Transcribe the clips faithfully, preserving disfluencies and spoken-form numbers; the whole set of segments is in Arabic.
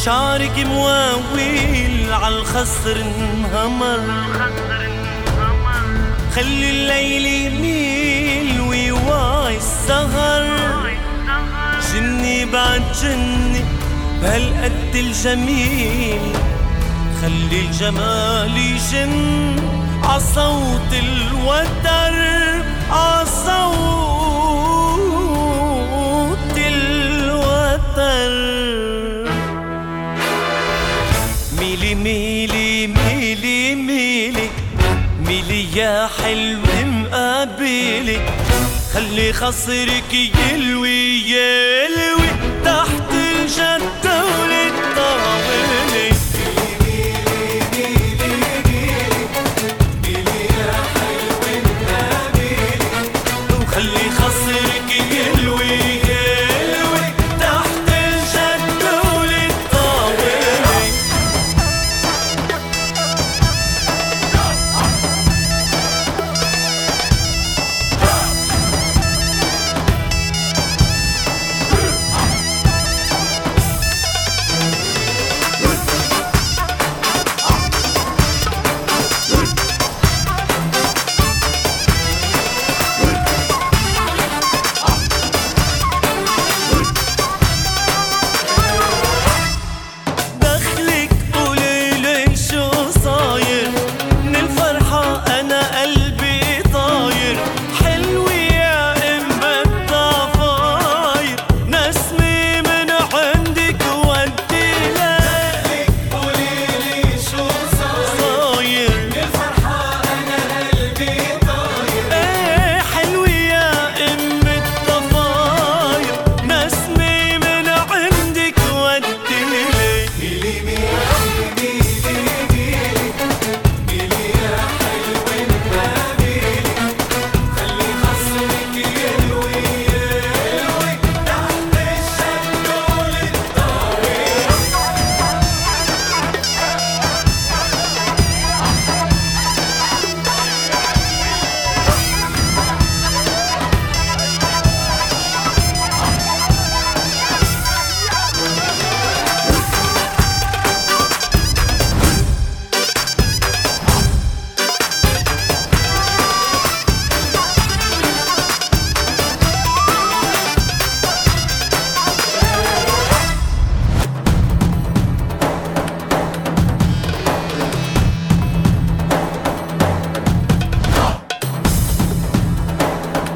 شعرك مواويل عالخصر انهمر، خلي الليل يميل ويواعي السهر. جني بعد جني بهالقد الجميل، خلي الجمال يجن عصوت الوتر، عصوت الوتر. ميلي ميلي ميلي ميلي ميلي يا حلو مقابلي، خلي خصرك يلوي يلوي تحت الجدة والطاولة. خلي خصرك يلوي يلوي تحت الجدة والطاولة.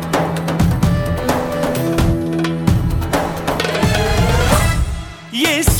Yes.